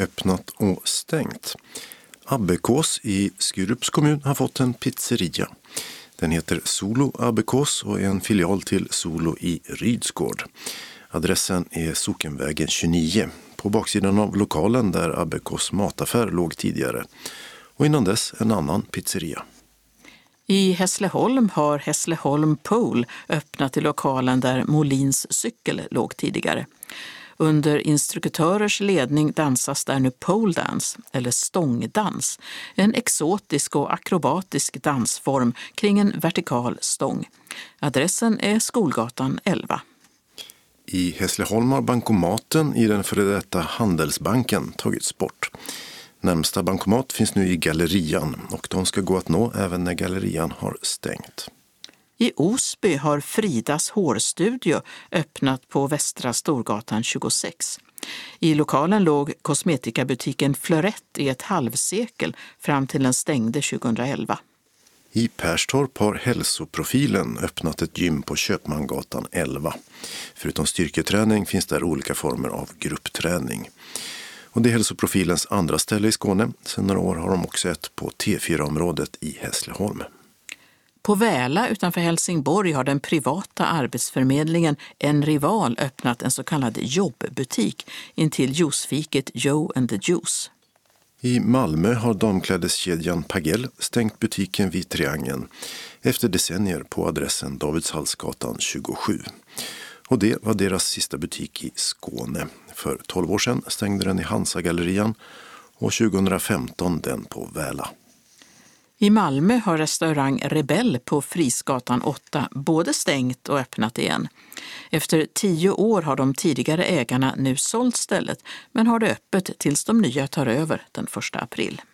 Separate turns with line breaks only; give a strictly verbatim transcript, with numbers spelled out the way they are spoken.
öppnat och stängt. Abbekås i Skurups kommun har fått en pizzeria. Den heter Solo Abbekås och är en filial till Solo i Rydsgård. Adressen är Sockenvägen tjugonio, på baksidan av lokalen där Abbekås mataffär låg tidigare. Och innan dess en annan pizzeria.
I Hässleholm har Hässleholm Pole öppnat i lokalen där Molins cykel låg tidigare. Under instruktörers ledning dansas där nu pole dance, eller stångdans, en exotisk och akrobatisk dansform kring en vertikal stång. Adressen är Skolgatan elva.
I Hässleholm har bankomaten i den före detta Handelsbanken tagits bort. Närmsta bankomat finns nu i Gallerian och de ska gå att nå även när Gallerian har stängt.
I Osby har Fridas hårstudio öppnat på Västra Storgatan tjugosex. I lokalen låg kosmetikabutiken Florett i ett halvsekel fram till den stängde tjugoelva.
I Perstorp har Hälsoprofilen öppnat ett gym på Köpmangatan elva. Förutom styrketräning finns där olika former av gruppträning. Och det är Hälsoprofilens andra ställe i Skåne. Sedan några år har de också ett på T fyra-området i Hässleholm.
På Väla utanför Helsingborg har den privata arbetsförmedlingen En Rival öppnat en så kallad jobbbutik intill juicefiket Joe and the Juice.
I Malmö har damklädeskedjan Pagell stängt butiken vid Triangeln efter decennier på adressen Davidshallsgatan tjugosju. Och det var deras sista butik i Skåne. För tolv år sedan stängde den i Hansa-gallerian och tjugohundrafemton den på Väla.
I Malmö har restaurang Rebell på Frisgatan åtta både stängt och öppnat igen. Efter tio år har de tidigare ägarna nu sålt stället men har det öppet tills de nya tar över den första april.